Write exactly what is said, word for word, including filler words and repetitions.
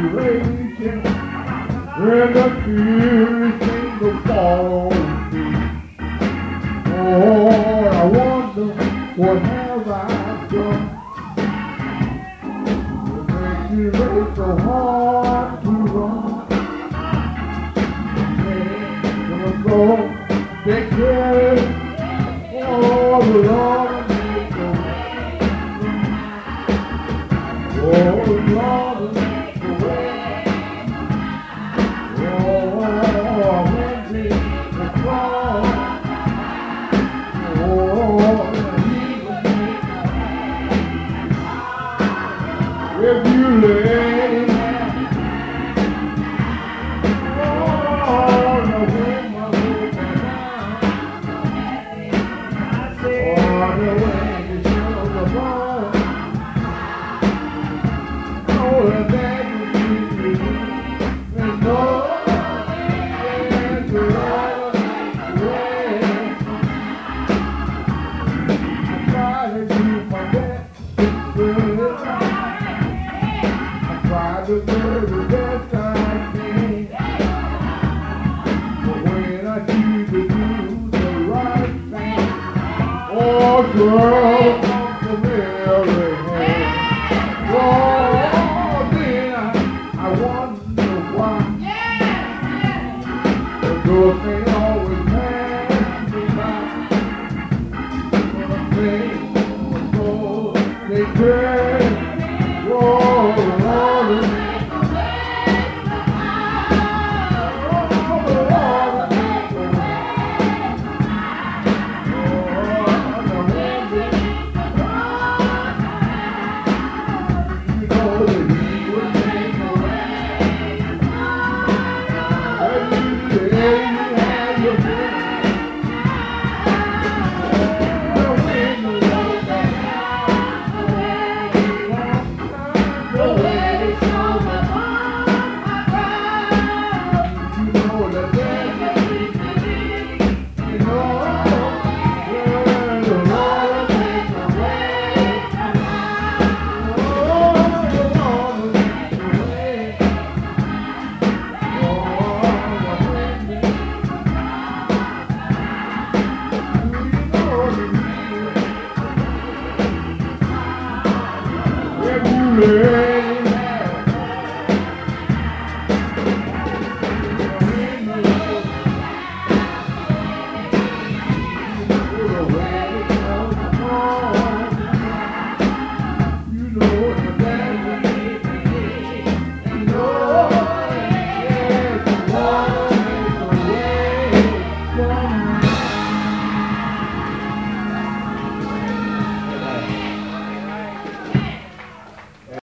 raging, and the fury seems to fall on me. Oh, I wonder what have I done to make you race so hard to run. Gonna go take care of all the Lord make the way. Oh, Lord make the way. Oh, when the cross. If you let it oh, the wind will move down. Oh, the wind is still the ball. Oh, the bag will keep me. And no, and the Lord way. I try to do my best to try to do the best I can, but when I choose to do the right thing, oh, girl, comes the very hand. Oh, then I, I wonder why the good thing always passes me by. But I think so they care. Whoa, Lord. Yeah.